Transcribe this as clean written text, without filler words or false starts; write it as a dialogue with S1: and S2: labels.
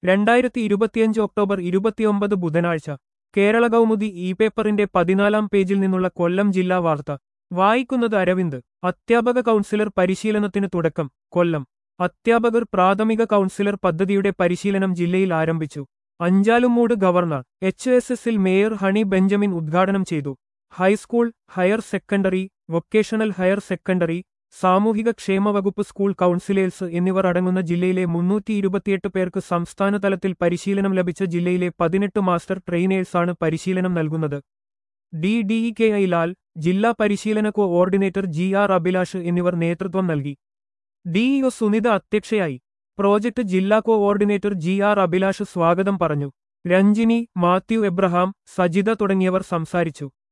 S1: 2025 October 29 ബുധനാഴ്ച Kerala Kaumudi E പേപ്പറിന്റെ 14-ാം പേജിൽ നിന്നുള്ള കൊല്ലം ജില്ലാ വാർത്ത വായിക്കുന്നത് അരവിന്ദ്. അധ്യാപക കൗൺസിലർ പരിശീലനത്തിന് തുടക്കം. കൊല്ലം. അധ്യാപകർ പ്രാഥമിക കൗൺസിലർ പദ്ധതിയുടെ പരിശീലനം ജില്ലയിൽ ആരംഭിച്ചു. അഞ്ചാലുംമൂട് ഗവർണർ HSSൽ മേയർ ഹണി ബെഞ്ചമിൻ ഉദ്ഘാടനം ചെയ്തു. High school, higher secondary, vocational higher secondary, സാമൂഹിക ക്ഷേമ വകുപ്പ് സ്കൂൾ കൗൺസിലേഴ്സ് എന്നിവർ അടങ്ങുന്ന ജില്ലയിലെ 328 പേർക്ക് സംസ്ഥാന തലത്തിൽ പരിശീലനം ലഭിച്ച ജില്ലയിലെ 18 മാസ്റ്റർ ട്രെയിനേഴ്സാണ് പരിശീലനം നൽകുന്നത്. DDEKI ലാൽ, ജില്ലാ പരിശീലന കോഓർഡിനേറ്റർ GR അഭിലാഷ് എന്നിവർ നേതൃത്വം നൽകി. DEO സുനിത അധ്യക്ഷയായി. പ്രോജക്ട് ജില്ലാ കോഓർഡിനേറ്റർ GR അഭിലാഷ് സ്വാഗതം പറഞ്ഞു. രഞ്ജിനി, മാത്യു എബ്രഹാം, സജിത തുടങ്ങിയവർ സംസാരിച്ചു.